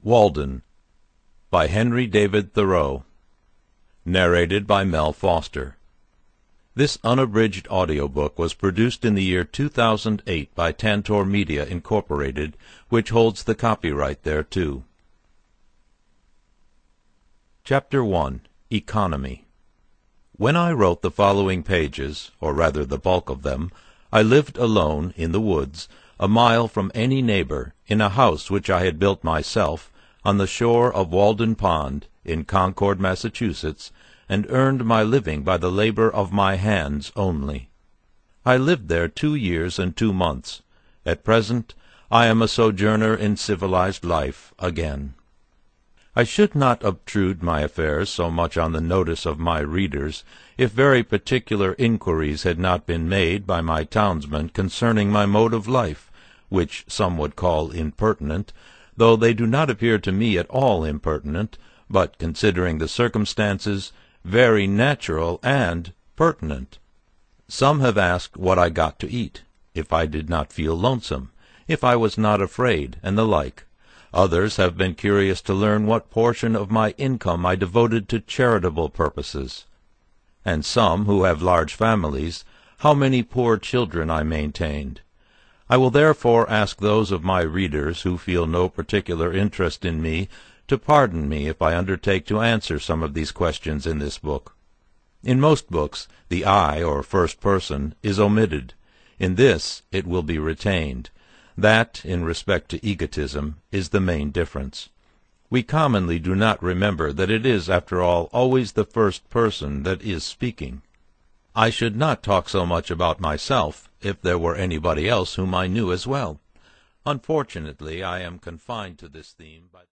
Walden by Henry David Thoreau. Narrated by Mel Foster. This unabridged audiobook was produced in the year 2008 by Tantor Media, Incorporated, which holds the copyright thereto. Chapter 1. Economy. When I wrote the following pages, or rather the bulk of them, I lived alone in the woods, a mile from any neighbor, in a house which I had built myself, on the shore of Walden Pond, in Concord, Massachusetts, and earned my living by the labor of my hands only. I lived there 2 years and 2 months. At present I am a sojourner in civilized life again. I should not obtrude my affairs so much on the notice of my readers, if very particular inquiries had not been made by my townsmen concerning my mode of life, which some would call impertinent, though they do not appear to me at all impertinent, but, considering the circumstances, very natural and pertinent. Some have asked what I got to eat, if I did not feel lonesome, if I was not afraid, and the like. Others have been curious to learn what portion of my income I devoted to charitable purposes. And some, who have large families, how many poor children I maintained. I will therefore ask those of my readers who feel no particular interest in me to pardon me if I undertake to answer some of these questions in this book. In most books the I, or first person, is omitted. In this it will be retained. That, in respect to egotism, is the main difference. We commonly do not remember that it is, after all, always the first person that is speaking. I should not talk so much about myself if there were anybody else whom I knew as well. Unfortunately, I am confined to this theme by